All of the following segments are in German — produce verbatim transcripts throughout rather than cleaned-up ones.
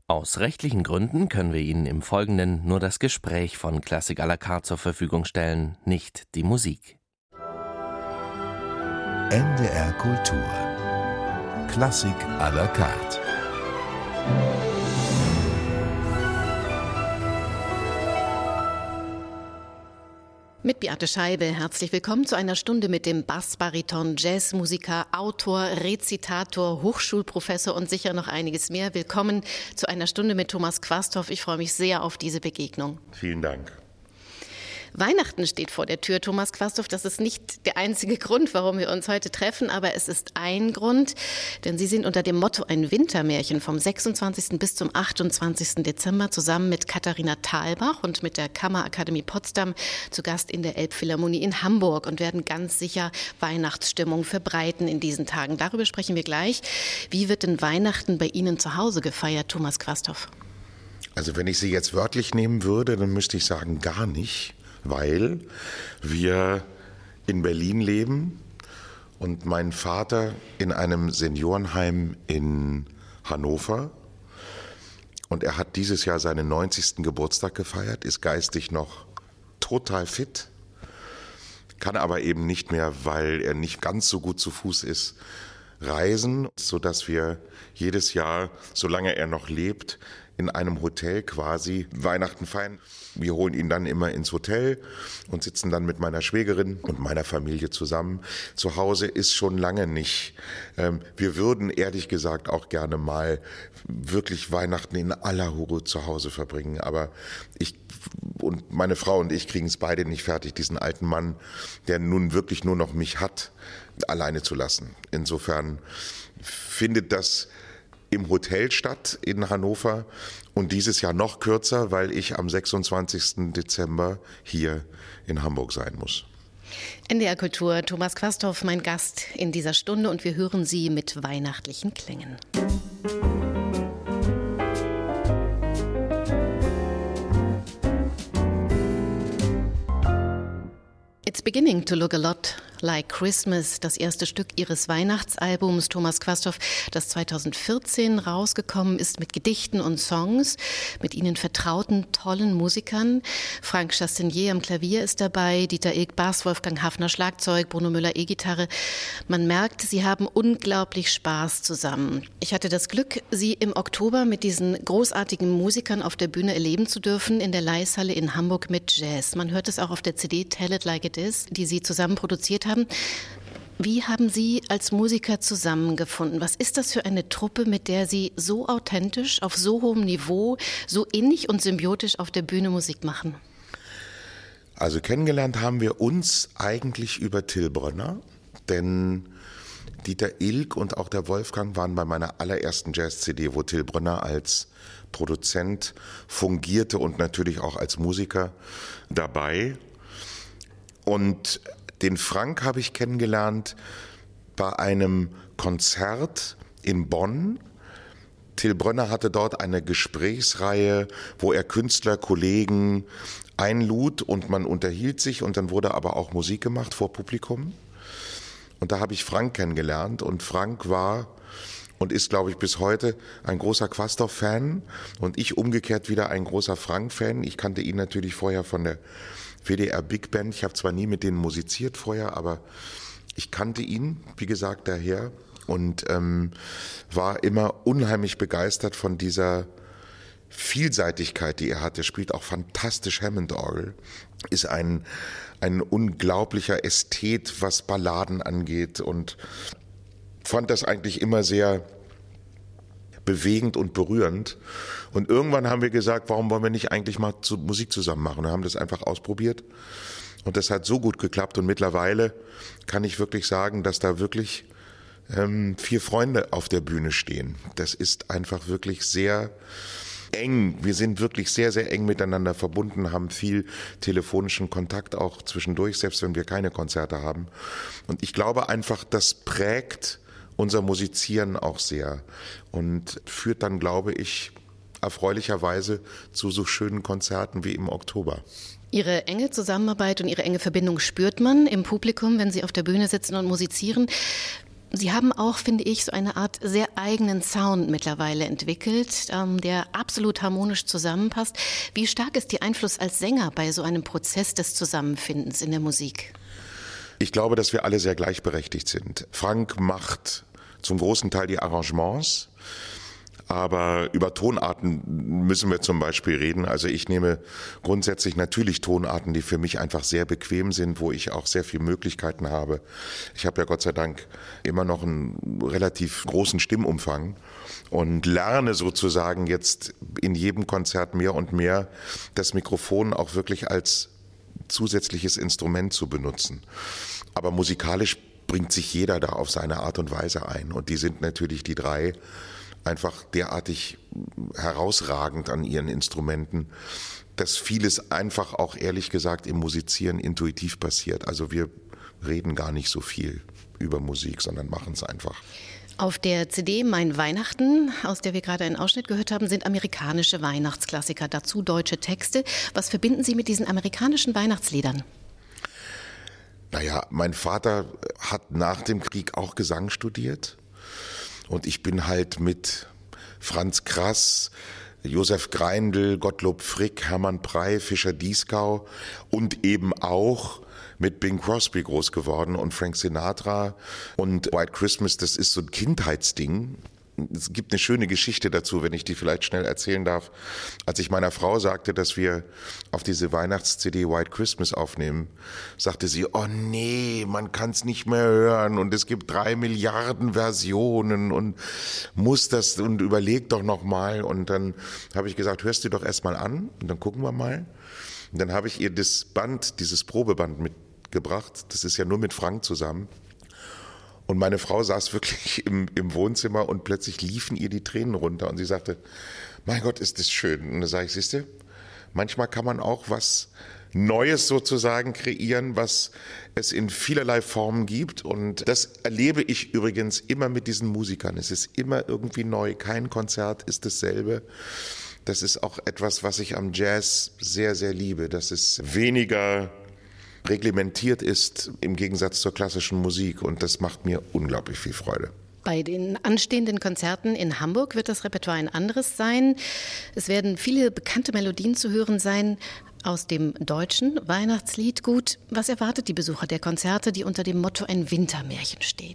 Aus rechtlichen Gründen können wir Ihnen im Folgenden nur das Gespräch von Klassik à la carte zur Verfügung stellen, nicht die Musik. N D R Kultur. Klassik à la carte. Mit Beate Scheibe, herzlich willkommen zu einer Stunde mit dem Bassbariton, Jazzmusiker, Autor, Rezitator, Hochschulprofessor und sicher noch einiges mehr. Willkommen zu einer Stunde mit Thomas Quasthoff. Ich freue mich sehr auf diese Begegnung. Vielen Dank. Weihnachten steht vor der Tür, Thomas Quasthoff. Das ist nicht der einzige Grund, warum wir uns heute treffen, aber es ist ein Grund, denn Sie sind unter dem Motto Ein Wintermärchen vom sechsundzwanzigsten bis zum achtundzwanzigsten Dezember zusammen mit Katharina Thalbach und mit der Kammerakademie Potsdam zu Gast in der Elbphilharmonie in Hamburg und werden ganz sicher Weihnachtsstimmung verbreiten in diesen Tagen. Darüber sprechen wir gleich. Wie wird denn Weihnachten bei Ihnen zu Hause gefeiert, Thomas Quasthoff? Also wenn ich Sie jetzt wörtlich nehmen würde, dann müsste ich sagen, gar nicht. Weil wir in Berlin leben und mein Vater in einem Seniorenheim in Hannover. Und er hat dieses Jahr seinen neunzigsten Geburtstag gefeiert, ist geistig noch total fit, kann aber eben nicht mehr, weil er nicht ganz so gut zu Fuß ist, reisen, sodass wir jedes Jahr, solange er noch lebt, in einem Hotel quasi Weihnachten feiern. Wir holen ihn dann immer ins Hotel und sitzen dann mit meiner Schwägerin und meiner Familie zusammen. Zu Hause ist schon lange nicht. Wir würden ehrlich gesagt auch gerne mal wirklich Weihnachten in aller Ruhe zu Hause verbringen. Aber ich und meine Frau und ich kriegen es beide nicht fertig, diesen alten Mann, der nun wirklich nur noch mich hat, alleine zu lassen. Insofern findet das im Hotel statt in Hannover und dieses Jahr noch kürzer, weil ich am sechsundzwanzigsten Dezember hier in Hamburg sein muss. N D R Kultur, Thomas Quasthoff, mein Gast in dieser Stunde und wir hören Sie mit weihnachtlichen Klängen. It's beginning to look a lot like Christmas, das erste Stück Ihres Weihnachtsalbums, Thomas Quasthoff, das zweitausendvierzehn rausgekommen ist mit Gedichten und Songs, mit Ihnen vertrauten, tollen Musikern. Frank Chastenier am Klavier ist dabei, Dieter Ilk Bass, Wolfgang Hafner Schlagzeug, Bruno Müller E-Gitarre. Man merkt, Sie haben unglaublich Spaß zusammen. Ich hatte das Glück, Sie im Oktober mit diesen großartigen Musikern auf der Bühne erleben zu dürfen in der Leishalle in Hamburg mit Jazz. Man hört es auch auf der C D Tell It Like It Is, die Sie zusammen produziert haben. Wie haben Sie als Musiker zusammengefunden? Was ist das für eine Truppe, mit der Sie so authentisch, auf so hohem Niveau, so innig und symbiotisch auf der Bühne Musik machen? Also kennengelernt haben wir uns eigentlich über Till Brönner, denn Dieter Ilk und auch der Wolfgang waren bei meiner allerersten Jazz-C D, wo Till Brönner als Produzent fungierte und natürlich auch als Musiker dabei. Und den Frank habe ich kennengelernt bei einem Konzert in Bonn. Till Brönner hatte dort eine Gesprächsreihe, wo er Künstler, Kollegen einlud und man unterhielt sich und dann wurde aber auch Musik gemacht vor Publikum. Und da habe ich Frank kennengelernt und Frank war und ist, glaube ich, bis heute ein großer Quasthoff-Fan und ich umgekehrt wieder ein großer Frank-Fan. Ich kannte ihn natürlich vorher von der W D R Big Band. Ich habe zwar nie mit denen musiziert vorher, aber ich kannte ihn, wie gesagt, daher und ähm, war immer unheimlich begeistert von dieser Vielseitigkeit, die er hatte. Er spielt auch fantastisch Hammond-Orgel, ist ein, ein unglaublicher Ästhet, was Balladen angeht und fand das eigentlich immer sehr bewegend und berührend. Und irgendwann haben wir gesagt, warum wollen wir nicht eigentlich mal zu Musik zusammen machen? Und haben das einfach ausprobiert. Und das hat so gut geklappt. Und mittlerweile kann ich wirklich sagen, dass da wirklich ähm, vier Freunde auf der Bühne stehen. Das ist einfach wirklich sehr eng. Wir sind wirklich sehr, sehr eng miteinander verbunden, haben viel telefonischen Kontakt auch zwischendurch, selbst wenn wir keine Konzerte haben. Und ich glaube einfach, das prägt unser Musizieren auch sehr und führt dann, glaube ich, erfreulicherweise zu so schönen Konzerten wie im Oktober. Ihre enge Zusammenarbeit und Ihre enge Verbindung spürt man im Publikum, wenn Sie auf der Bühne sitzen und musizieren. Sie haben auch, finde ich, so eine Art sehr eigenen Sound mittlerweile entwickelt, ähm, der absolut harmonisch zusammenpasst. Wie stark ist Ihr Einfluss als Sänger bei so einem Prozess des Zusammenfindens in der Musik? Ich glaube, dass wir alle sehr gleichberechtigt sind. Frank macht zum großen Teil die Arrangements. Aber über Tonarten müssen wir zum Beispiel reden. Also ich nehme grundsätzlich natürlich Tonarten, die für mich einfach sehr bequem sind, wo ich auch sehr viele Möglichkeiten habe. Ich habe ja Gott sei Dank immer noch einen relativ großen Stimmumfang und lerne sozusagen jetzt in jedem Konzert mehr und mehr das Mikrofon auch wirklich als zusätzliches Instrument zu benutzen. Aber musikalisch bringt sich jeder da auf seine Art und Weise ein. Und die sind natürlich die drei einfach derartig herausragend an ihren Instrumenten, dass vieles einfach auch ehrlich gesagt im Musizieren intuitiv passiert. Also wir reden gar nicht so viel über Musik, sondern machen es einfach. Auf der C D Mein Weihnachten, aus der wir gerade einen Ausschnitt gehört haben, sind amerikanische Weihnachtsklassiker, dazu deutsche Texte. Was verbinden Sie mit diesen amerikanischen Weihnachtsliedern? Naja, mein Vater hat nach dem Krieg auch Gesang studiert. Und ich bin halt mit Franz Krass, Josef Greindl, Gottlob Frick, Hermann Prey, Fischer Dieskau und eben auch mit Bing Crosby groß geworden und Frank Sinatra. Und White Christmas, das ist so ein Kindheitsding. Es gibt eine schöne Geschichte dazu, wenn ich die vielleicht schnell erzählen darf. Als ich meiner Frau sagte, dass wir auf diese Weihnachts-C D White Christmas aufnehmen, sagte sie, oh nee, man kann es nicht mehr hören und es gibt drei Milliarden Versionen und muss das und überleg doch noch mal. Und dann habe ich gesagt, hörst du doch erst mal an und dann gucken wir mal. Und dann habe ich ihr das Band, dieses Probeband mitgebracht. Das ist ja nur mit Frank zusammen. Und meine Frau saß wirklich im, im Wohnzimmer und plötzlich liefen ihr die Tränen runter. Und sie sagte, mein Gott, ist das schön. Und da sage ich, siehste, manchmal kann man auch was Neues sozusagen kreieren, was es in vielerlei Formen gibt. Und das erlebe ich übrigens immer mit diesen Musikern. Es ist immer irgendwie neu. Kein Konzert ist dasselbe. Das ist auch etwas, was ich am Jazz sehr, sehr liebe. Dass es weniger reglementiert ist im Gegensatz zur klassischen Musik und das macht mir unglaublich viel Freude. Bei den anstehenden Konzerten in Hamburg wird das Repertoire ein anderes sein. Es werden viele bekannte Melodien zu hören sein aus dem deutschen Weihnachtslied. Gut, was erwartet die Besucher der Konzerte, die unter dem Motto ein Wintermärchen stehen?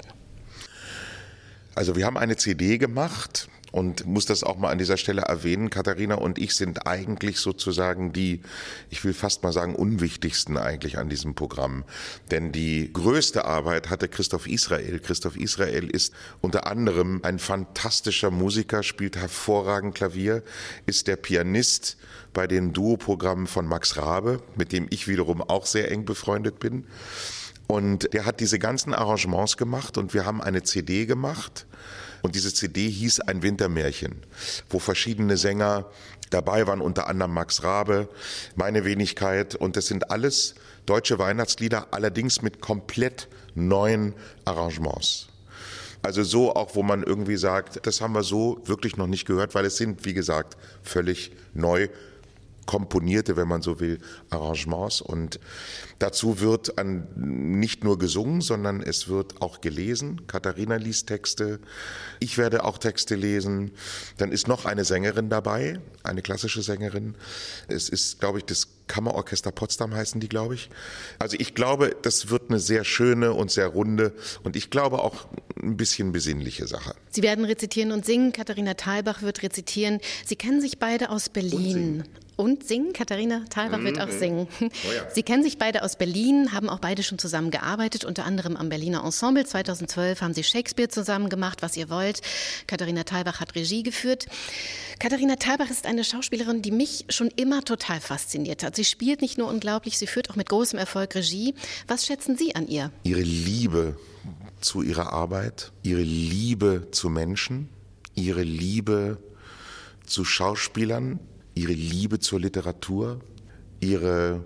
Also wir haben eine C D gemacht. Und muss das auch mal an dieser Stelle erwähnen, Katharina und ich sind eigentlich sozusagen die, ich will fast mal sagen, unwichtigsten eigentlich an diesem Programm. Denn die größte Arbeit hatte Christoph Israel. Christoph Israel ist unter anderem ein fantastischer Musiker, spielt hervorragend Klavier, ist der Pianist bei den Duoprogrammen von Max Rabe, mit dem ich wiederum auch sehr eng befreundet bin. Und der hat diese ganzen Arrangements gemacht und wir haben eine C D gemacht. Und diese C D hieß Ein Wintermärchen, wo verschiedene Sänger dabei waren, unter anderem Max Rabe, meine Wenigkeit. Und das sind alles deutsche Weihnachtslieder, allerdings mit komplett neuen Arrangements. Also so auch, wo man irgendwie sagt, das haben wir so wirklich noch nicht gehört, weil es sind, wie gesagt, völlig neu komponierte, wenn man so will, Arrangements. Und dazu wird an, nicht nur gesungen, sondern es wird auch gelesen. Katharina liest Texte, ich werde auch Texte lesen. Dann ist noch eine Sängerin dabei, eine klassische Sängerin. Es ist, glaube ich, das Kammerorchester Potsdam heißen die, glaube ich. Also ich glaube, das wird eine sehr schöne und sehr runde und ich glaube auch ein bisschen besinnliche Sache. Sie werden rezitieren und singen. Katharina Thalbach wird rezitieren. Sie kennen sich beide aus Berlin. Und singen. Katharina Thalbach mm-hmm. wird auch singen. Oh ja. Sie kennen sich beide aus Berlin, haben auch beide schon zusammen gearbeitet, unter anderem am Berliner Ensemble. zweitausendzwölf haben sie Shakespeare zusammen gemacht, was ihr wollt. Katharina Thalbach hat Regie geführt. Katharina Thalbach ist eine Schauspielerin, die mich schon immer total fasziniert hat. Sie spielt nicht nur unglaublich, sie führt auch mit großem Erfolg Regie. Was schätzen Sie an ihr? Ihre Liebe zu ihrer Arbeit, ihre Liebe zu Menschen, ihre Liebe zu Schauspielern, ihre Liebe zur Literatur, ihre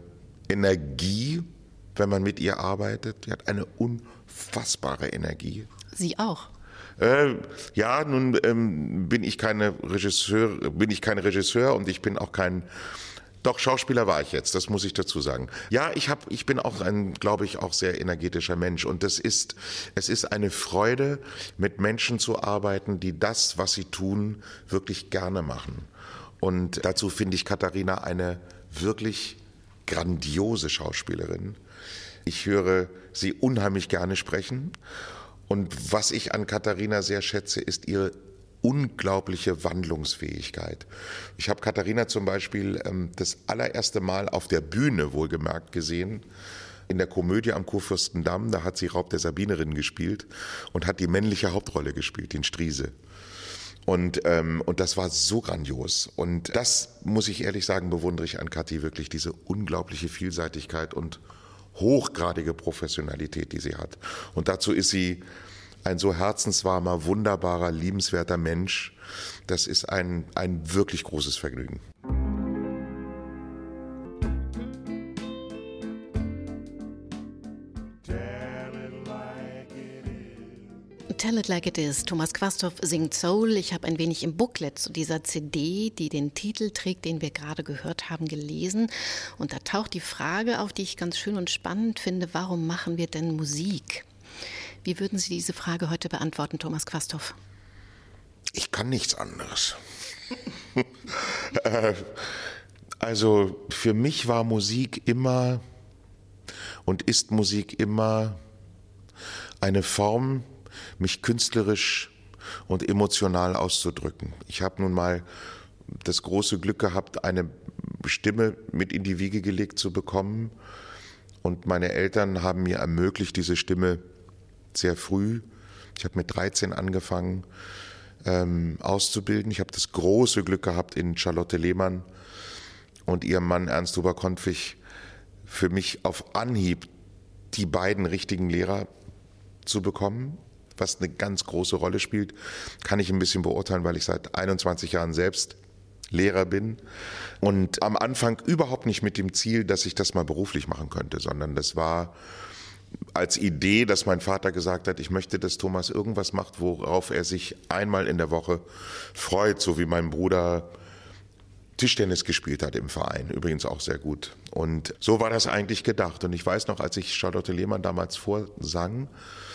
Energie, wenn man mit ihr arbeitet. Sie hat eine unfassbare Energie. Sie auch? Äh, ja, nun ähm, bin ich keine Regisseur, bin ich kein Regisseur und ich bin auch kein Doch, Schauspieler war ich jetzt, das muss ich dazu sagen. Ja, ich, hab, ich bin auch ein, glaube ich, auch sehr energetischer Mensch. Und das ist, es ist eine Freude, mit Menschen zu arbeiten, die das, was sie tun, wirklich gerne machen. Und dazu finde ich Katharina eine wirklich grandiose Schauspielerin. Ich höre sie unheimlich gerne sprechen. Und was ich an Katharina sehr schätze, ist ihre unglaubliche Wandlungsfähigkeit. Ich habe Katharina zum Beispiel ähm, das allererste Mal auf der Bühne wohlgemerkt gesehen, in der Komödie am Kurfürstendamm. Da hat sie Raub der Sabinerin gespielt und hat die männliche Hauptrolle gespielt, den Striese. Und, ähm, und das war so grandios. Und das, muss ich ehrlich sagen, bewundere ich an Kathi wirklich, diese unglaubliche Vielseitigkeit und hochgradige Professionalität, die sie hat. Und dazu ist sie ein so herzenswarmer, wunderbarer, liebenswerter Mensch. Das ist ein, ein wirklich großes Vergnügen. Tell It Like It Is. Thomas Quasthoff singt Soul. Ich habe ein wenig im Booklet zu dieser C D, die den Titel trägt, den wir gerade gehört haben, gelesen. Und da taucht die Frage auf, die ich ganz schön und spannend finde: Warum machen wir denn Musik? Wie würden Sie diese Frage heute beantworten, Thomas Quasthoff? Ich kann nichts anderes. Also für mich war Musik immer und ist Musik immer eine Form, mich künstlerisch und emotional auszudrücken. Ich habe nun mal das große Glück gehabt, eine Stimme mit in die Wiege gelegt zu bekommen. Und meine Eltern haben mir ermöglicht, diese Stimme sehr früh, ich habe mit dreizehn angefangen, ähm, auszubilden. Ich habe das große Glück gehabt, in Charlotte Lehmann und ihrem Mann Ernst Huber-Konfig für mich auf Anhieb die beiden richtigen Lehrer zu bekommen, was eine ganz große Rolle spielt. Kann ich ein bisschen beurteilen, weil ich seit einundzwanzig Jahren selbst Lehrer bin. Und am Anfang überhaupt nicht mit dem Ziel, dass ich das mal beruflich machen könnte, sondern das war als Idee, dass mein Vater gesagt hat, ich möchte, dass Thomas irgendwas macht, worauf er sich einmal in der Woche freut, so wie mein Bruder Tischtennis gespielt hat im Verein, übrigens auch sehr gut. Und so war das eigentlich gedacht. Und ich weiß noch, als ich Charlotte Lehmann damals vorsang,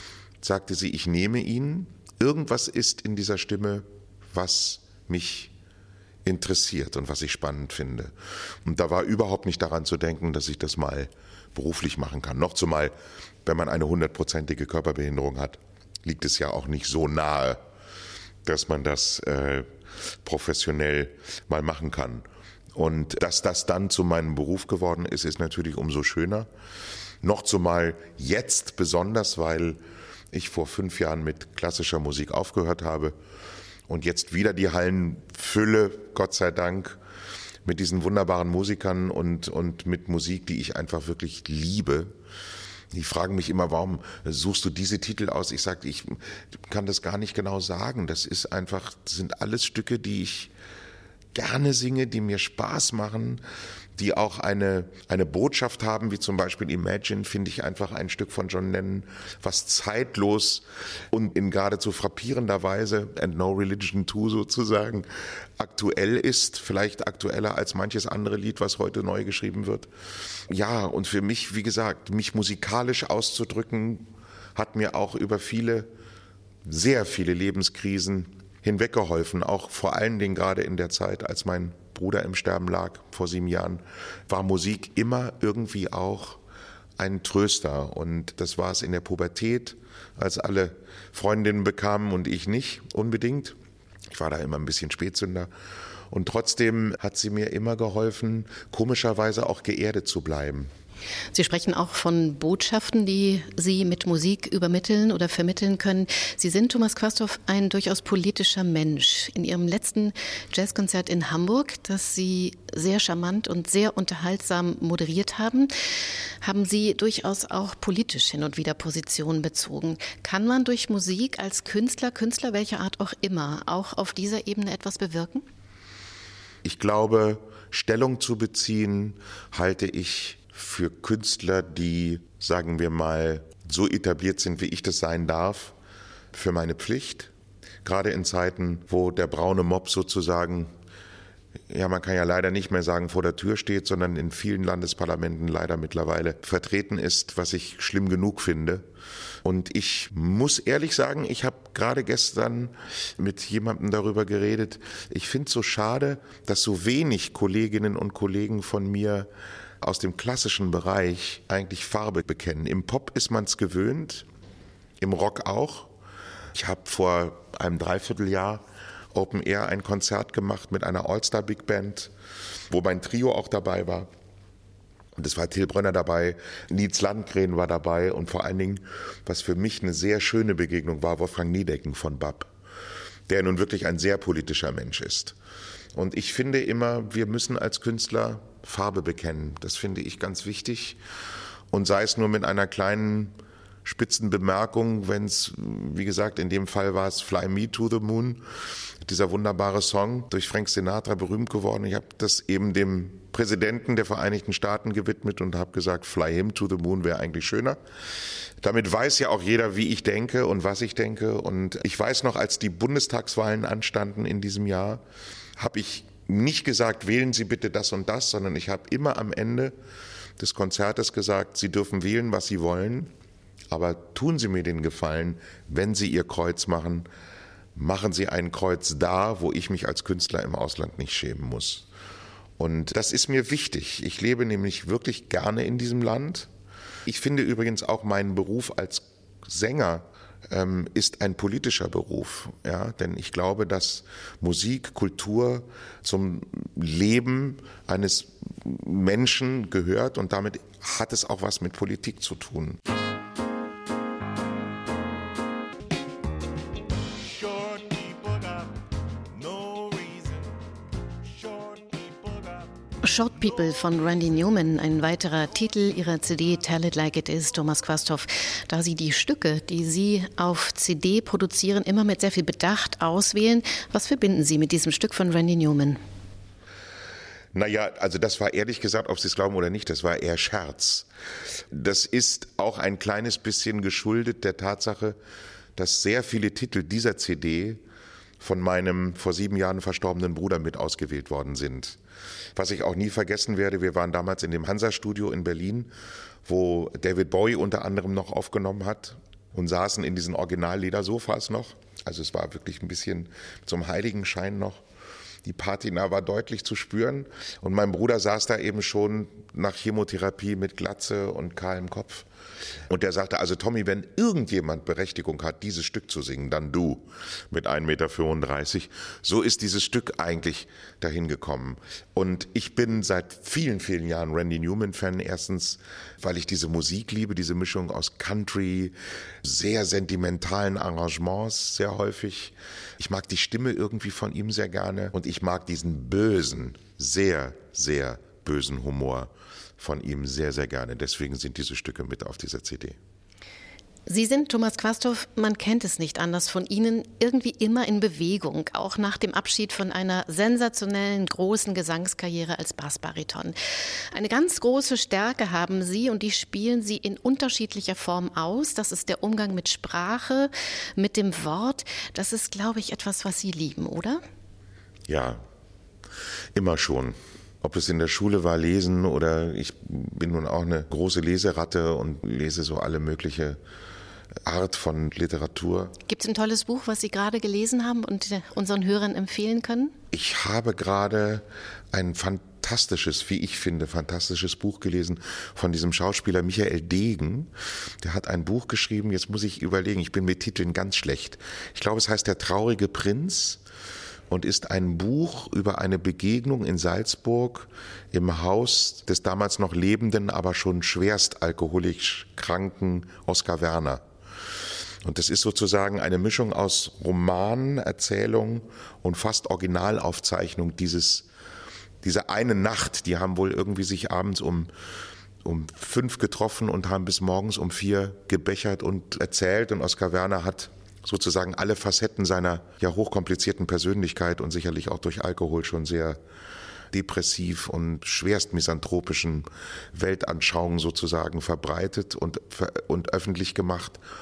sagte sie, ich nehme ihn. Irgendwas ist in dieser Stimme, was mich interessiert und was ich spannend finde. Und da war überhaupt nicht daran zu denken, dass ich das mal beruflich machen kann. Noch zumal, wenn man eine hundertprozentige Körperbehinderung hat, liegt es ja auch nicht so nahe, dass man das äh, professionell mal machen kann. Und dass das dann zu meinem Beruf geworden ist, ist natürlich umso schöner. Noch zumal jetzt besonders, weil ich vor fünf Jahren mit klassischer Musik aufgehört habe und jetzt wieder die Hallen fülle, Gott sei Dank, mit diesen wunderbaren Musikern und, und mit Musik, die ich einfach wirklich liebe. Die fragen mich immer, warum suchst du diese Titel aus? Ich sage, ich kann das gar nicht genau sagen. Das ist einfach, das sind alles Stücke, die ich gerne singe, die mir Spaß machen, die auch eine, eine Botschaft haben, wie zum Beispiel Imagine, finde ich einfach ein Stück von John Lennon, was zeitlos und in geradezu frappierender Weise, and no religion too sozusagen, aktuell ist, vielleicht aktueller als manches andere Lied, was heute neu geschrieben wird. Ja, und für mich, wie gesagt, mich musikalisch auszudrücken, hat mir auch über viele, sehr viele Lebenskrisen hinweggeholfen, auch vor allen Dingen gerade in der Zeit, als mein Bruder im Sterben lag, vor sieben Jahren, war Musik immer irgendwie auch ein Tröster. Und das war es in der Pubertät, als alle Freundinnen bekamen und ich nicht unbedingt. Ich war da immer ein bisschen Spätzünder. Und trotzdem hat sie mir immer geholfen, komischerweise auch geerdet zu bleiben. Sie sprechen auch von Botschaften, die Sie mit Musik übermitteln oder vermitteln können. Sie sind, Thomas Quasthoff, ein durchaus politischer Mensch. In Ihrem letzten Jazzkonzert in Hamburg, das Sie sehr charmant und sehr unterhaltsam moderiert haben, haben Sie durchaus auch politisch hin und wieder Positionen bezogen. Kann man durch Musik als Künstler, Künstler welcher Art auch immer, auch auf dieser Ebene etwas bewirken? Ich glaube, Stellung zu beziehen, halte ich für Künstler, die, sagen wir mal, so etabliert sind, wie ich das sein darf, für meine Pflicht. Gerade in Zeiten, wo der braune Mob sozusagen ja, man kann ja leider nicht mehr sagen, vor der Tür steht, sondern in vielen Landesparlamenten leider mittlerweile vertreten ist, was ich schlimm genug finde. Und ich muss ehrlich sagen, ich habe gerade gestern mit jemandem darüber geredet. Ich finde es so schade, dass so wenig Kolleginnen und Kollegen von mir aus dem klassischen Bereich eigentlich Farbe bekennen. Im Pop ist man es gewöhnt, im Rock auch. Ich habe vor einem Dreivierteljahr Open Air ein Konzert gemacht mit einer All-Star-Big Band, wo mein Trio auch dabei war. Und es war Till Brönner dabei, Nils Landgren war dabei und vor allen Dingen, was für mich eine sehr schöne Begegnung war, Wolfgang Niedecken von B A P, der nun wirklich ein sehr politischer Mensch ist. Und ich finde immer, wir müssen als Künstler Farbe bekennen. Das finde ich ganz wichtig. Und sei es nur mit einer kleinen Spitzenbemerkung, wenn es, wie gesagt, in dem Fall war es Fly Me to the Moon, dieser wunderbare Song, durch Frank Sinatra berühmt geworden. Ich habe das eben dem Präsidenten der Vereinigten Staaten gewidmet und habe gesagt, Fly Him to the Moon wäre eigentlich schöner. Damit weiß ja auch jeder, wie ich denke und was ich denke. Und ich weiß noch, als die Bundestagswahlen anstanden in diesem Jahr, habe ich nicht gesagt, wählen Sie bitte das und das, sondern ich habe immer am Ende des Konzertes gesagt, Sie dürfen wählen, was Sie wollen. Aber tun Sie mir den Gefallen, wenn Sie Ihr Kreuz machen, machen Sie ein Kreuz da, wo ich mich als Künstler im Ausland nicht schämen muss. Und das ist mir wichtig. Ich lebe nämlich wirklich gerne in diesem Land. Ich finde übrigens auch meinen Beruf als Sänger ähm, ist ein politischer Beruf. Ja? Denn ich glaube, dass Musik, Kultur zum Leben eines Menschen gehört und damit hat es auch was mit Politik zu tun. Short People von Randy Newman, ein weiterer Titel ihrer C D Tell It Like It Is, Thomas Quasthoff. Da Sie die Stücke, die Sie auf C D produzieren, immer mit sehr viel Bedacht auswählen, was verbinden Sie mit diesem Stück von Randy Newman? Naja, also das war ehrlich gesagt, ob Sie es glauben oder nicht, das war eher Scherz. Das ist auch ein kleines bisschen geschuldet der Tatsache, dass sehr viele Titel dieser C D von meinem vor sieben Jahren verstorbenen Bruder mit ausgewählt worden sind. Was ich auch nie vergessen werde, wir waren damals in dem Hansa-Studio in Berlin, wo David Bowie unter anderem noch aufgenommen hat und saßen in diesen Original-Ledersofas noch. Also es war wirklich ein bisschen zum Heiligenschein noch. Die Patina war deutlich zu spüren und mein Bruder saß da eben schon nach Chemotherapie mit Glatze und kahlem Kopf. Und der sagte, also Tommy, wenn irgendjemand Berechtigung hat, dieses Stück zu singen, dann du mit ein Meter fünfunddreißig. So ist dieses Stück eigentlich dahin gekommen. Und ich bin seit vielen, vielen Jahren Randy Newman-Fan. Erstens, weil ich diese Musik liebe, diese Mischung aus Country, sehr sentimentalen Arrangements sehr häufig. Ich mag die Stimme irgendwie von ihm sehr gerne und ich mag diesen bösen, sehr, sehr bösen Humor von ihm sehr, sehr gerne. Deswegen sind diese Stücke mit auf dieser C D. Sie sind, Thomas Quasthoff, man kennt es nicht anders von Ihnen, irgendwie immer in Bewegung, auch nach dem Abschied von einer sensationellen, großen Gesangskarriere als Bassbariton. Eine ganz große Stärke haben Sie und die spielen Sie in unterschiedlicher Form aus. Das ist der Umgang mit Sprache, mit dem Wort. Das ist, glaube ich, etwas, was Sie lieben, oder? Ja, immer schon. Ob es in der Schule war, lesen oder ich bin nun auch eine große Leseratte und lese so alle mögliche Art von Literatur. Gibt es ein tolles Buch, was Sie gerade gelesen haben und unseren Hörern empfehlen können? Ich habe gerade ein fantastisches, wie ich finde, fantastisches Buch gelesen von diesem Schauspieler Michael Degen. Der hat ein Buch geschrieben, jetzt muss ich überlegen, ich bin mit Titeln ganz schlecht. Ich glaube, es heißt Der traurige Prinz. Und ist ein Buch über eine Begegnung in Salzburg im Haus des damals noch lebenden, aber schon schwerst alkoholisch kranken Oskar Werner. Und das ist sozusagen eine Mischung aus Roman, Erzählung und fast Originalaufzeichnung dieses, dieser eine Nacht. Die haben wohl irgendwie sich abends um, um fünf getroffen und haben bis morgens um vier gebechert und erzählt. Und Oskar Werner hat sozusagen alle Facetten seiner ja hochkomplizierten Persönlichkeit und sicherlich auch durch Alkohol schon sehr depressiv und schwerst misanthropischen Weltanschauungen sozusagen verbreitet und, und öffentlich gemacht.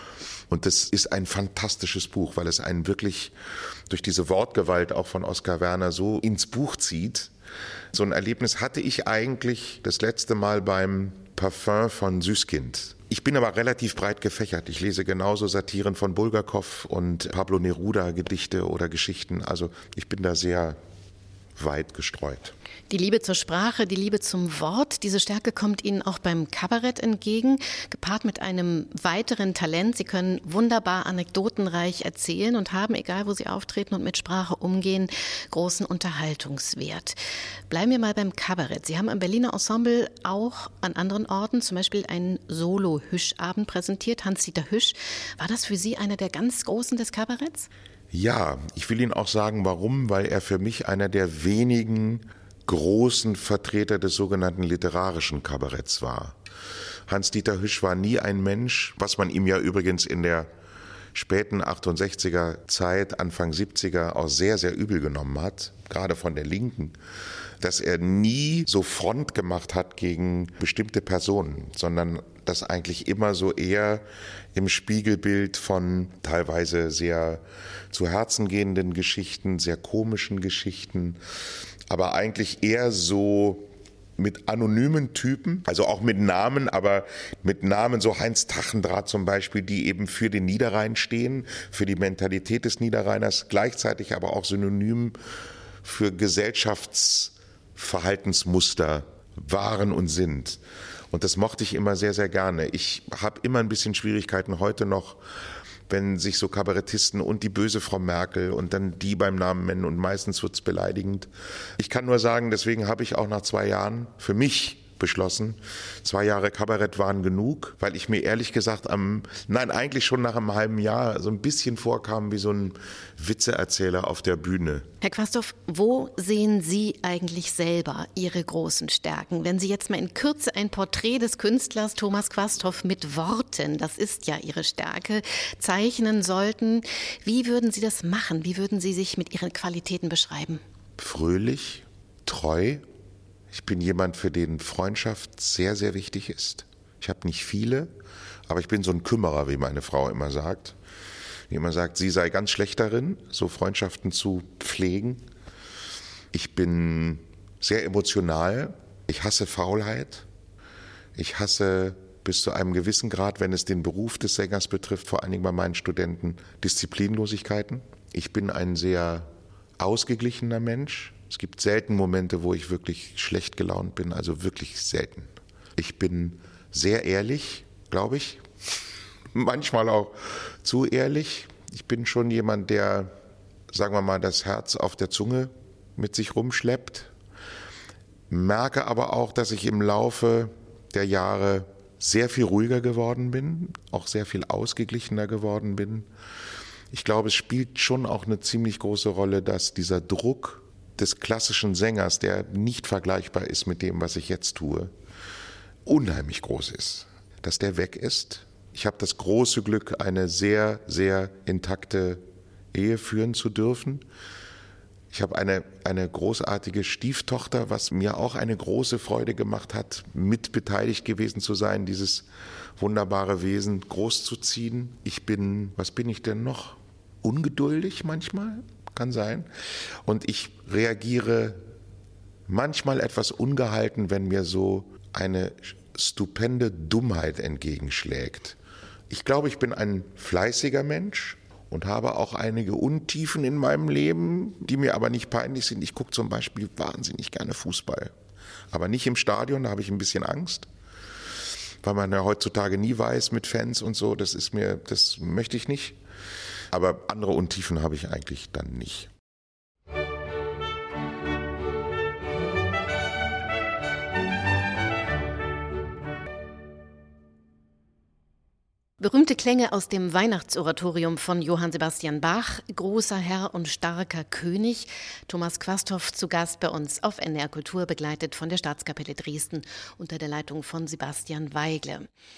Und das ist ein fantastisches Buch, weil es einen wirklich durch diese Wortgewalt auch von Oskar Werner so ins Buch zieht. So ein Erlebnis hatte ich eigentlich das letzte Mal beim Parfum von Süßkind. Ich bin aber relativ breit gefächert. Ich lese genauso Satiren von Bulgakov und Pablo Neruda, Gedichte oder Geschichten. Also ich bin da sehr weit gestreut. Die Liebe zur Sprache, die Liebe zum Wort, diese Stärke kommt Ihnen auch beim Kabarett entgegen, gepaart mit einem weiteren Talent. Sie können wunderbar anekdotenreich erzählen und haben, egal wo Sie auftreten und mit Sprache umgehen, großen Unterhaltungswert. Bleiben wir mal beim Kabarett. Sie haben am Berliner Ensemble auch an anderen Orten zum Beispiel einen Solo-Hüsch-Abend präsentiert. Hans-Dieter Hüsch, war das für Sie einer der ganz Großen des Kabaretts? Ja, ich will Ihnen auch sagen, warum, weil er für mich einer der wenigen großen Vertreter des sogenannten literarischen Kabaretts war. Hans-Dieter Hüsch war nie ein Mensch, was man ihm ja übrigens in der späten achtundsechziger Zeit, Anfang siebziger auch sehr, sehr übel genommen hat, gerade von der Linken, dass er nie so Front gemacht hat gegen bestimmte Personen, sondern das eigentlich immer so eher im Spiegelbild von teilweise sehr zu Herzen gehenden Geschichten, sehr komischen Geschichten, aber eigentlich eher so mit anonymen Typen, also auch mit Namen, aber mit Namen so Heinz Tachendraht zum Beispiel, die eben für den Niederrhein stehen, für die Mentalität des Niederrheiners, gleichzeitig aber auch synonym für Gesellschaftsverhaltensmuster waren und sind. Und das mochte ich immer sehr, sehr gerne. Ich habe immer ein bisschen Schwierigkeiten heute noch, wenn sich so Kabarettisten und die böse Frau Merkel und dann die beim Namen nennen und meistens wird es beleidigend. Ich kann nur sagen, deswegen habe ich auch nach zwei Jahren für mich beschlossen, zwei Jahre Kabarett waren genug, weil ich mir ehrlich gesagt am, nein, eigentlich schon nach einem halben Jahr so ein bisschen vorkam wie so ein Witzeerzähler auf der Bühne. Herr Quasthoff, wo sehen Sie eigentlich selber Ihre großen Stärken? Wenn Sie jetzt mal in Kürze ein Porträt des Künstlers Thomas Quasthoff mit Worten, das ist ja Ihre Stärke, zeichnen sollten, wie würden Sie das machen? Wie würden Sie sich mit Ihren Qualitäten beschreiben? Fröhlich, treu. Ich bin jemand, für den Freundschaft sehr, sehr wichtig ist. Ich habe nicht viele, aber ich bin so ein Kümmerer, wie meine Frau immer sagt. Die immer sagt, sie sei ganz schlecht darin, so Freundschaften zu pflegen. Ich bin sehr emotional. Ich hasse Faulheit. Ich hasse bis zu einem gewissen Grad, wenn es den Beruf des Sängers betrifft, vor allen Dingen bei meinen Studenten, Disziplinlosigkeiten. Ich bin ein sehr ausgeglichener Mensch. Es gibt selten Momente, wo ich wirklich schlecht gelaunt bin, also wirklich selten. Ich bin sehr ehrlich, glaube ich, manchmal auch zu ehrlich. Ich bin schon jemand, der, sagen wir mal, das Herz auf der Zunge mit sich rumschleppt. Merke aber auch, dass ich im Laufe der Jahre sehr viel ruhiger geworden bin, auch sehr viel ausgeglichener geworden bin. Ich glaube, es spielt schon auch eine ziemlich große Rolle, dass dieser Druck des klassischen Sängers, der nicht vergleichbar ist mit dem, was ich jetzt tue, unheimlich groß ist, dass der weg ist. Ich habe das große Glück, eine sehr, sehr intakte Ehe führen zu dürfen. Ich habe eine, eine großartige Stieftochter, was mir auch eine große Freude gemacht hat, mit beteiligt gewesen zu sein, dieses wunderbare Wesen großzuziehen. Ich bin, was bin ich denn noch? Ungeduldig manchmal? Kann sein. Und ich reagiere manchmal etwas ungehalten, wenn mir so eine stupende Dummheit entgegenschlägt. Ich glaube, ich bin ein fleißiger Mensch und habe auch einige Untiefen in meinem Leben, die mir aber nicht peinlich sind. Ich gucke zum Beispiel wahnsinnig gerne Fußball. Aber nicht im Stadion, da habe ich ein bisschen Angst, weil man ja heutzutage nie weiß mit Fans und so. Das ist mir, das möchte ich nicht. Aber andere Untiefen habe ich eigentlich dann nicht. Berühmte Klänge aus dem Weihnachtsoratorium von Johann Sebastian Bach, Großer Herr und starker König. Thomas Quasthoff zu Gast bei uns auf N D R Kultur, begleitet von der Staatskapelle Dresden unter der Leitung von Sebastian Weigle.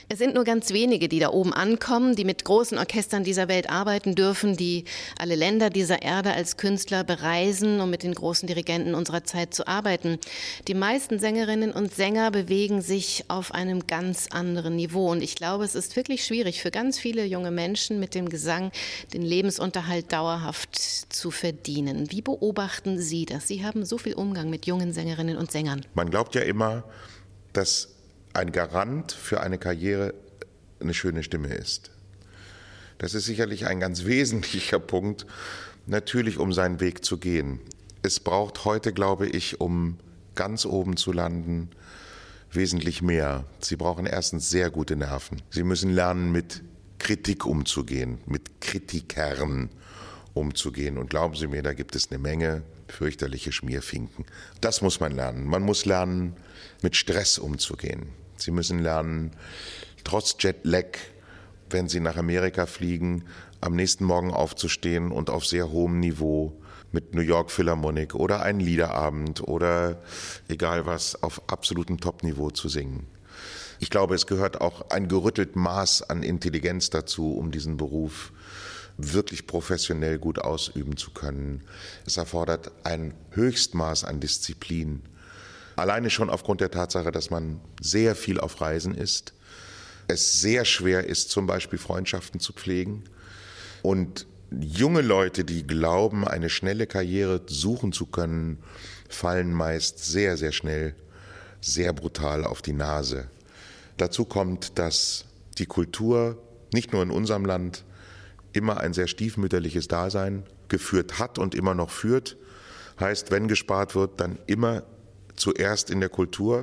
Es sind nur ganz wenige, die da oben ankommen, die mit großen Orchestern dieser Welt arbeiten dürfen, die alle Länder dieser Erde als Künstler bereisen, um mit den großen Dirigenten unserer Zeit zu arbeiten. Die meisten Sängerinnen und Sänger bewegen sich auf einem ganz anderen Niveau. Und ich glaube, es ist wirklich schwierig für ganz viele junge Menschen mit dem Gesang den Lebensunterhalt dauerhaft zu verdienen. Wie beobachten Sie das? Sie haben so viel Umgang mit jungen Sängerinnen und Sängern. Man glaubt ja immer, dass ein Garant für eine Karriere eine schöne Stimme ist. Das ist sicherlich ein ganz wesentlicher Punkt, natürlich um seinen Weg zu gehen. Es braucht heute, glaube ich, um ganz oben zu landen, wesentlich mehr. Sie brauchen erstens sehr gute Nerven. Sie müssen lernen, mit Kritik umzugehen, mit Kritikern umzugehen. Und glauben Sie mir, da gibt es eine Menge fürchterliche Schmierfinken. Das muss man lernen. Man muss lernen, mit Stress umzugehen. Sie müssen lernen, trotz Jetlag, wenn Sie nach Amerika fliegen, am nächsten Morgen aufzustehen und auf sehr hohem Niveau mit New York Philharmonic oder einen Liederabend oder egal was, auf absolutem Top-Niveau zu singen. Ich glaube, es gehört auch ein gerüttelt Maß an Intelligenz dazu, um diesen Beruf wirklich professionell gut ausüben zu können. Es erfordert ein Höchstmaß an Disziplin. Alleine schon aufgrund der Tatsache, dass man sehr viel auf Reisen ist, es sehr schwer ist, zum Beispiel Freundschaften zu pflegen. Und junge Leute, die glauben, eine schnelle Karriere suchen zu können, fallen meist sehr, sehr schnell, sehr brutal auf die Nase. Dazu kommt, dass die Kultur nicht nur in unserem Land immer ein sehr stiefmütterliches Dasein geführt hat und immer noch führt. Heißt, wenn gespart wird, dann immer zuerst in der Kultur.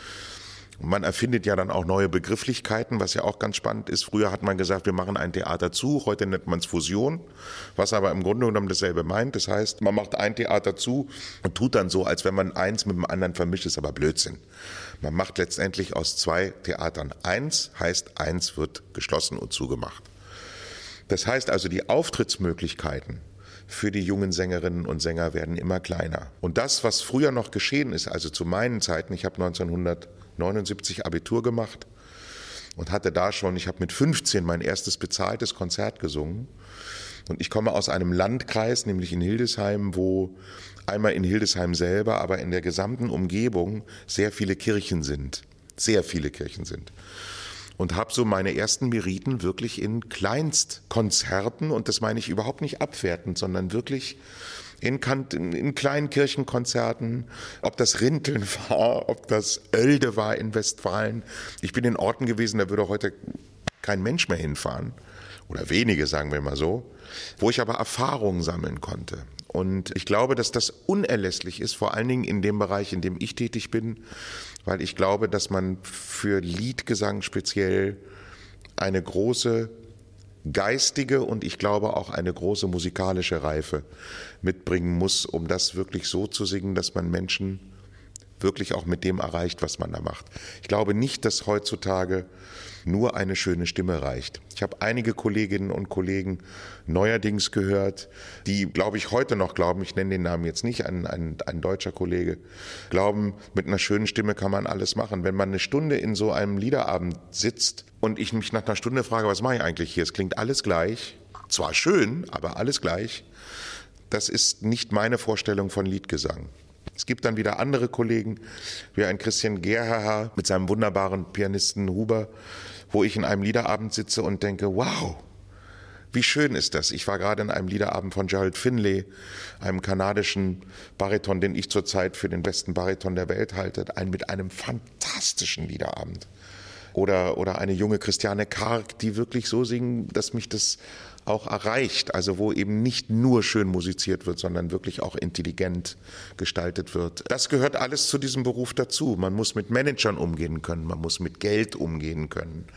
Man erfindet ja dann auch neue Begrifflichkeiten, was ja auch ganz spannend ist. Früher hat man gesagt, wir machen ein Theater zu, heute nennt man es Fusion, was aber im Grunde genommen dasselbe meint. Das heißt, man macht ein Theater zu und tut dann so, als wenn man eins mit dem anderen vermischt, ist aber Blödsinn. Man macht letztendlich aus zwei Theatern eins, heißt eins wird geschlossen und zugemacht. Das heißt also, die Auftrittsmöglichkeiten für die jungen Sängerinnen und Sänger werden immer kleiner. Und das, was früher noch geschehen ist, also zu meinen Zeiten, ich habe neunzehnhundertneunundsiebzig Abitur gemacht und hatte da schon, ich habe mit fünfzehn mein erstes bezahltes Konzert gesungen. Und ich komme aus einem Landkreis, nämlich in Hildesheim, wo einmal in Hildesheim selber, aber in der gesamten Umgebung sehr viele Kirchen sind. Sehr viele Kirchen sind. Und habe so meine ersten Meriten wirklich in Kleinstkonzerten, und das meine ich überhaupt nicht abwertend, sondern wirklich in, in, in kleinen Kirchenkonzerten, ob das Rinteln war, ob das Oelde war in Westfalen. Ich bin in Orten gewesen, da würde heute kein Mensch mehr hinfahren, oder wenige, sagen wir mal so, wo ich aber Erfahrungen sammeln konnte. Und ich glaube, dass das unerlässlich ist, vor allen Dingen in dem Bereich, in dem ich tätig bin, weil ich glaube, dass man für Liedgesang speziell eine große geistige und ich glaube auch eine große musikalische Reife mitbringen muss, um das wirklich so zu singen, dass man Menschen wirklich auch mit dem erreicht, was man da macht. Ich glaube nicht, dass heutzutage nur eine schöne Stimme reicht. Ich habe einige Kolleginnen und Kollegen neuerdings gehört, die, glaube ich, heute noch glauben, ich nenne den Namen jetzt nicht, ein, ein, ein deutscher Kollege, glauben, mit einer schönen Stimme kann man alles machen. Wenn man eine Stunde in so einem Liederabend sitzt und ich mich nach einer Stunde frage, was mache ich eigentlich hier? Es klingt alles gleich, zwar schön, aber alles gleich. Das ist nicht meine Vorstellung von Liedgesang. Es gibt dann wieder andere Kollegen, wie ein Christian Gerhaher mit seinem wunderbaren Pianisten Huber, wo ich in einem Liederabend sitze und denke, wow, wie schön ist das. Ich war gerade in einem Liederabend von Gerald Finlay, einem kanadischen Bariton, den ich zurzeit für den besten Bariton der Welt halte, ein, mit einem fantastischen Liederabend. Oder, oder eine junge Christiane Karg, die wirklich so singen, dass mich das auch erreicht, also wo eben nicht nur schön musiziert wird, sondern wirklich auch intelligent gestaltet wird. Das gehört alles zu diesem Beruf dazu. Man muss mit Managern umgehen können, man muss mit Geld umgehen können.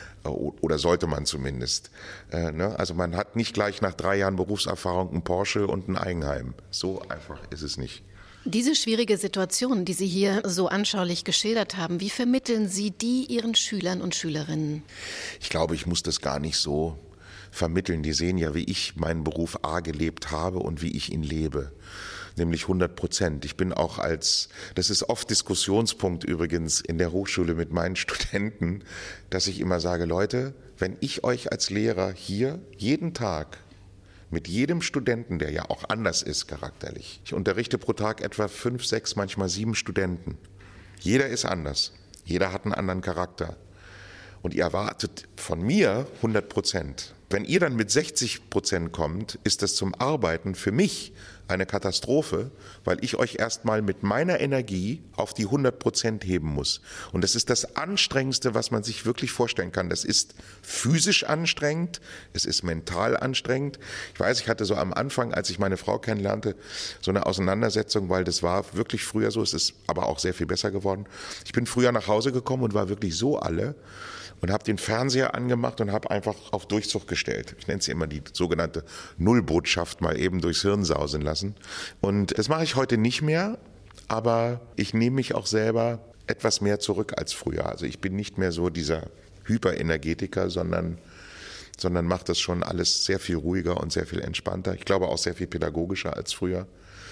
Oder sollte man zumindest. Also man hat nicht gleich nach drei Jahren Berufserfahrung einen Porsche und ein Eigenheim. So einfach ist es nicht. Diese schwierige Situation, die Sie hier so anschaulich geschildert haben, wie vermitteln Sie die Ihren Schülern und Schülerinnen? Ich glaube, ich muss das gar nicht so vermitteln. Die sehen ja, wie ich meinen Beruf A gelebt habe und wie ich ihn lebe. nämlich hundert Prozent. Ich bin auch als, das ist oft Diskussionspunkt übrigens in der Hochschule mit meinen Studenten, dass ich immer sage, Leute, wenn ich euch als Lehrer hier jeden Tag mit jedem Studenten, der ja auch anders ist charakterlich, ich unterrichte pro Tag etwa fünf, sechs, manchmal sieben Studenten. Jeder ist anders, jeder hat einen anderen Charakter. Und ihr erwartet von mir hundert Prozent. Wenn ihr dann mit sechzig Prozent kommt, ist das zum Arbeiten für mich eine Katastrophe, weil ich euch erstmal mit meiner Energie auf die hundert Prozent heben muss. Und das ist das Anstrengendste, was man sich wirklich vorstellen kann. Das ist physisch anstrengend, es ist mental anstrengend. Ich weiß, ich hatte so am Anfang, als ich meine Frau kennenlernte, so eine Auseinandersetzung, weil das war wirklich früher so, es ist aber auch sehr viel besser geworden. Ich bin früher nach Hause gekommen und war wirklich so alle und habe den Fernseher angemacht und habe einfach auf Durchzug gestellt. Ich nenne es immer die sogenannte Nullbotschaft mal eben durchs Hirn sausen lassen. Und das mache ich heute nicht mehr, aber ich nehme mich auch selber etwas mehr zurück als früher. Also ich bin nicht mehr so dieser Hyperenergetiker, sondern, sondern mache das schon alles sehr viel ruhiger und sehr viel entspannter. Ich glaube auch sehr viel pädagogischer als früher.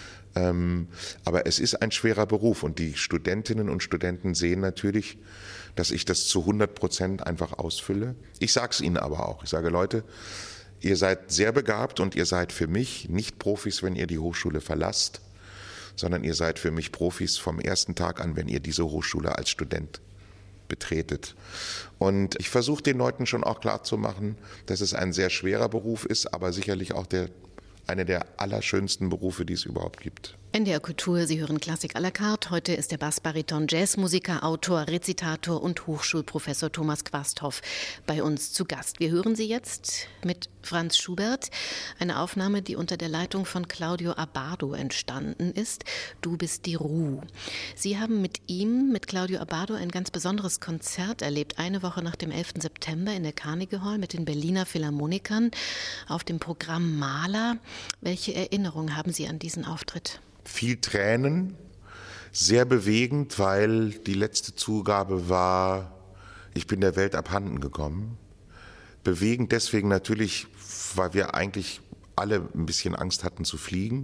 Ähm, aber es ist ein schwerer Beruf und die Studentinnen und Studenten sehen natürlich, dass ich das zu hundert Prozent einfach ausfülle. Ich sage es ihnen aber auch. Ich sage, Leute, ihr seid sehr begabt und ihr seid für mich nicht Profis, wenn ihr die Hochschule verlasst, sondern ihr seid für mich Profis vom ersten Tag an, wenn ihr diese Hochschule als Student betretet. Und ich versuche den Leuten schon auch klarzumachen, dass es ein sehr schwerer Beruf ist, aber sicherlich auch der einer der allerschönsten Berufe, die es überhaupt gibt. N D R Kultur, Sie hören Klassik à la carte. Heute ist der Bassbariton, Jazzmusiker, Autor, Rezitator und Hochschulprofessor Thomas Quasthoff bei uns zu Gast. Wir hören Sie jetzt mit Franz Schubert, eine Aufnahme, die unter der Leitung von Claudio Abbado entstanden ist. Du bist die Ruhe. Sie haben mit ihm, mit Claudio Abbado, ein ganz besonderes Konzert erlebt, eine Woche nach dem elften September in der Carnegie Hall mit den Berliner Philharmonikern auf dem Programm Mahler. Welche Erinnerung haben Sie an diesen Auftritt? Viel Tränen, sehr bewegend, weil die letzte Zugabe war, ich bin der Welt abhanden gekommen. Bewegend deswegen natürlich, weil wir eigentlich alle ein bisschen Angst hatten zu fliegen,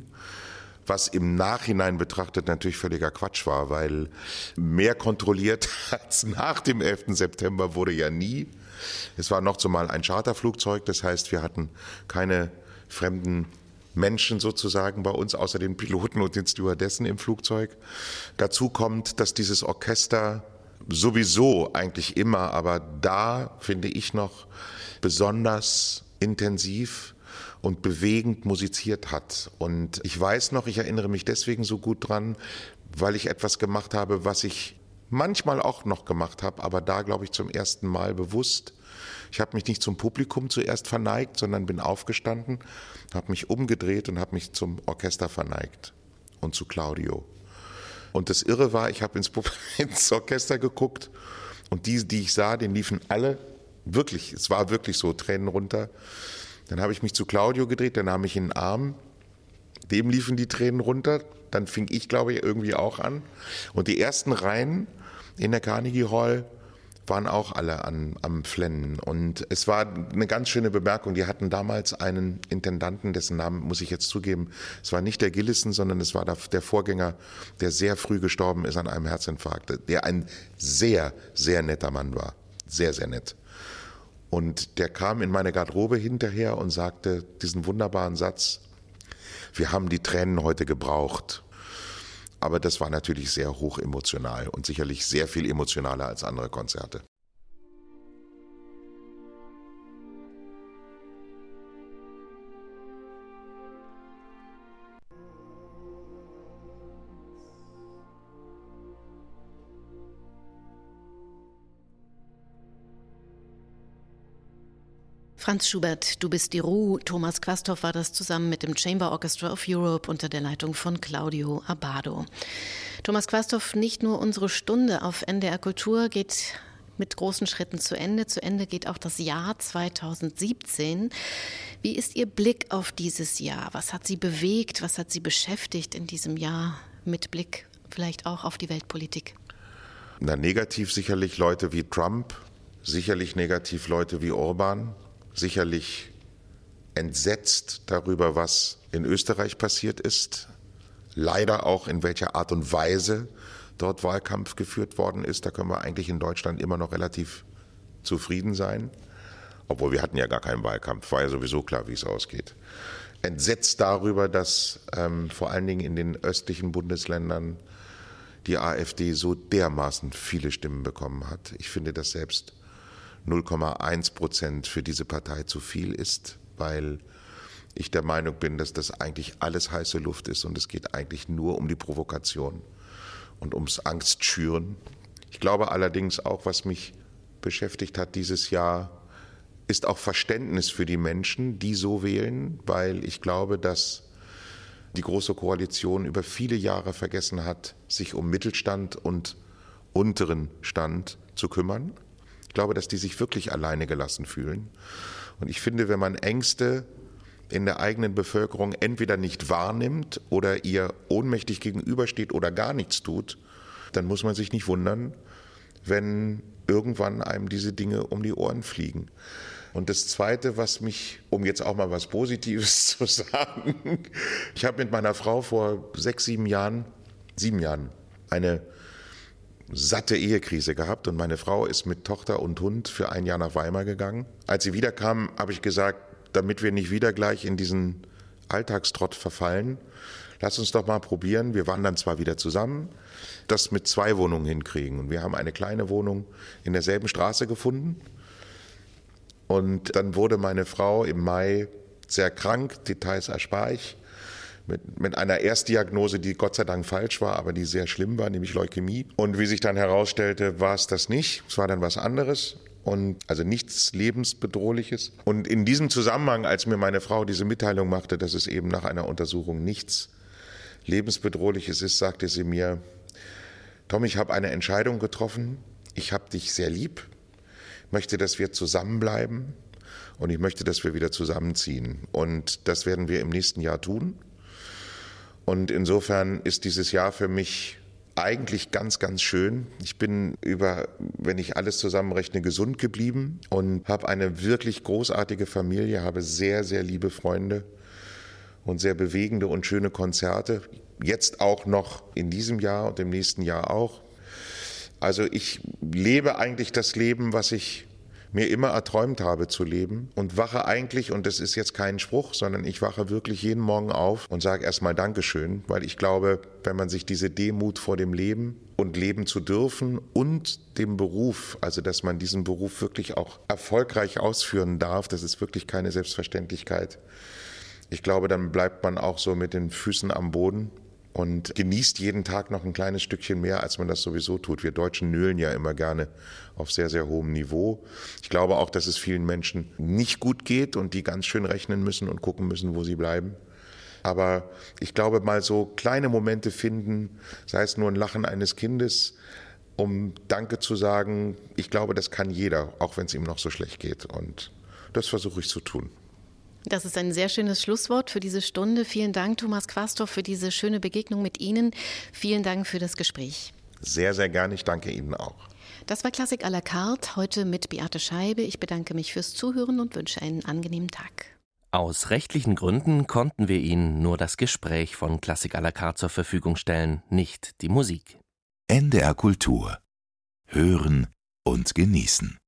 was im Nachhinein betrachtet natürlich völliger Quatsch war, weil mehr kontrolliert als nach dem elften September wurde ja nie. Es war noch zumal ein Charterflugzeug, das heißt, wir hatten keine fremden Menschen sozusagen bei uns, außer den Piloten und den Stewardessen im Flugzeug. Dazu kommt, dass dieses Orchester sowieso eigentlich immer, aber da finde ich noch besonders intensiv und bewegend musiziert hat. Und ich weiß noch, ich erinnere mich deswegen so gut dran, weil ich etwas gemacht habe, was ich manchmal auch noch gemacht habe, aber da glaube ich zum ersten Mal bewusst. Ich habe mich nicht zum Publikum zuerst verneigt, sondern bin aufgestanden, habe mich umgedreht und habe mich zum Orchester verneigt und zu Claudio. Und das Irre war, ich habe ins, ins Orchester geguckt und die, die ich sah, den liefen alle wirklich, es war wirklich so, Tränen runter. Dann habe ich mich zu Claudio gedreht, der nahm mich in den Arm, dem liefen die Tränen runter, dann fing ich, glaube ich, irgendwie auch an. Und die ersten Reihen in der Carnegie Hall waren auch alle an, am Flennen. Und es war eine ganz schöne Bemerkung. Die hatten damals einen Intendanten, dessen Namen muss ich jetzt zugeben, es war nicht der Gillison, sondern es war der Vorgänger, der sehr früh gestorben ist an einem Herzinfarkt, der ein sehr, sehr netter Mann war. Sehr, sehr nett. Und der kam in meine Garderobe hinterher und sagte diesen wunderbaren Satz: Wir haben die Tränen heute gebraucht. Aber das war natürlich sehr hoch emotional und sicherlich sehr viel emotionaler als andere Konzerte. Franz Schubert, Du bist die Ruhe. Thomas Quasthoff war das zusammen mit dem Chamber Orchestra of Europe unter der Leitung von Claudio Abbado. Thomas Quasthoff, nicht nur unsere Stunde auf N D R Kultur geht mit großen Schritten zu Ende. Zu Ende geht auch das Jahr zweitausendsiebzehn. Wie ist Ihr Blick auf dieses Jahr? Was hat Sie bewegt? Was hat Sie beschäftigt in diesem Jahr mit Blick vielleicht auch auf die Weltpolitik? Na, negativ sicherlich Leute wie Trump, sicherlich negativ Leute wie Orban, sicherlich entsetzt darüber, was in Österreich passiert ist. leider auch in welcher Art und Weise dort Wahlkampf geführt worden ist. Da können wir eigentlich in Deutschland immer noch relativ zufrieden sein. Obwohl wir hatten ja gar keinen Wahlkampf, war ja sowieso klar, wie es ausgeht. Entsetzt darüber, dass ähm, vor allen Dingen in den östlichen Bundesländern die AfD so dermaßen viele Stimmen bekommen hat. Ich finde, dass selbst null Komma eins Prozent für diese Partei zu viel ist, weil ich der Meinung bin, dass das eigentlich alles heiße Luft ist und es geht eigentlich nur um die Provokation und ums Angstschüren. Ich glaube allerdings auch, was mich beschäftigt hat dieses Jahr, ist auch Verständnis für die Menschen, die so wählen, weil ich glaube, dass die Große Koalition über viele Jahre vergessen hat, sich um Mittelstand und unteren Stand zu kümmern. Ich glaube, dass die sich wirklich alleine gelassen fühlen. Und ich finde, wenn man Ängste in der eigenen Bevölkerung entweder nicht wahrnimmt oder ihr ohnmächtig gegenübersteht oder gar nichts tut, dann muss man sich nicht wundern, wenn irgendwann einem diese Dinge um die Ohren fliegen. Und das Zweite, was mich, um jetzt auch mal was Positives zu sagen, ich habe mit meiner Frau vor sechs, sieben Jahren, sieben Jahren eine satte Ehekrise gehabt und meine Frau ist mit Tochter und Hund für ein Jahr nach Weimar gegangen. Als sie wiederkam, habe ich gesagt, damit wir nicht wieder gleich in diesen Alltagstrott verfallen, lass uns doch mal probieren, wir waren dann zwar wieder zusammen, das mit zwei Wohnungen hinkriegen. Und wir haben eine kleine Wohnung in derselben Straße gefunden. Und dann wurde meine Frau im Mai sehr krank, Details erspare ich, mit, mit einer Erstdiagnose, die Gott sei Dank falsch war, aber die sehr schlimm war, nämlich Leukämie. Und wie sich dann herausstellte, war es das nicht, es war dann was anderes. Und also nichts Lebensbedrohliches. Und in diesem Zusammenhang, als mir meine Frau diese Mitteilung machte, dass es eben nach einer Untersuchung nichts Lebensbedrohliches ist, sagte sie mir, Tom, ich habe eine Entscheidung getroffen, ich habe dich sehr lieb, möchte, dass wir zusammenbleiben und ich möchte, dass wir wieder zusammenziehen. Und das werden wir im nächsten Jahr tun. Und insofern ist dieses Jahr für mich eigentlich ganz, ganz schön. Ich bin über, wenn ich alles zusammenrechne, gesund geblieben und habe eine wirklich großartige Familie, habe sehr, sehr liebe Freunde und sehr bewegende und schöne Konzerte. Jetzt auch noch in diesem Jahr und im nächsten Jahr auch. Also ich lebe eigentlich das Leben, was ich mir immer erträumt habe zu leben und wache eigentlich, und das ist jetzt kein Spruch, sondern ich wache wirklich jeden Morgen auf und sage erstmal Dankeschön, weil ich glaube, wenn man sich diese Demut vor dem Leben und leben zu dürfen und dem Beruf, also dass man diesen Beruf wirklich auch erfolgreich ausführen darf, das ist wirklich keine Selbstverständlichkeit. Ich glaube, dann bleibt man auch so mit den Füßen am Boden und genießt jeden Tag noch ein kleines Stückchen mehr, als man das sowieso tut. Wir Deutschen nölen ja immer gerne auf sehr, sehr hohem Niveau. Ich glaube auch, dass es vielen Menschen nicht gut geht und die ganz schön rechnen müssen und gucken müssen, wo sie bleiben. Aber ich glaube, mal so kleine Momente finden, sei es nur ein Lachen eines Kindes, um Danke zu sagen, ich glaube, das kann jeder, auch wenn es ihm noch so schlecht geht. Und das versuche ich zu tun. Das ist ein sehr schönes Schlusswort für diese Stunde. Vielen Dank, Thomas Quasthoff, für diese schöne Begegnung mit Ihnen. Vielen Dank für das Gespräch. Sehr, sehr gerne. Ich danke Ihnen auch. Das war Klassik à la carte, heute mit Beate Scheibe. Ich bedanke mich fürs Zuhören und wünsche einen angenehmen Tag. Aus rechtlichen Gründen konnten wir Ihnen nur das Gespräch von Klassik à la carte zur Verfügung stellen, nicht die Musik. N D R Kultur. Hören und genießen.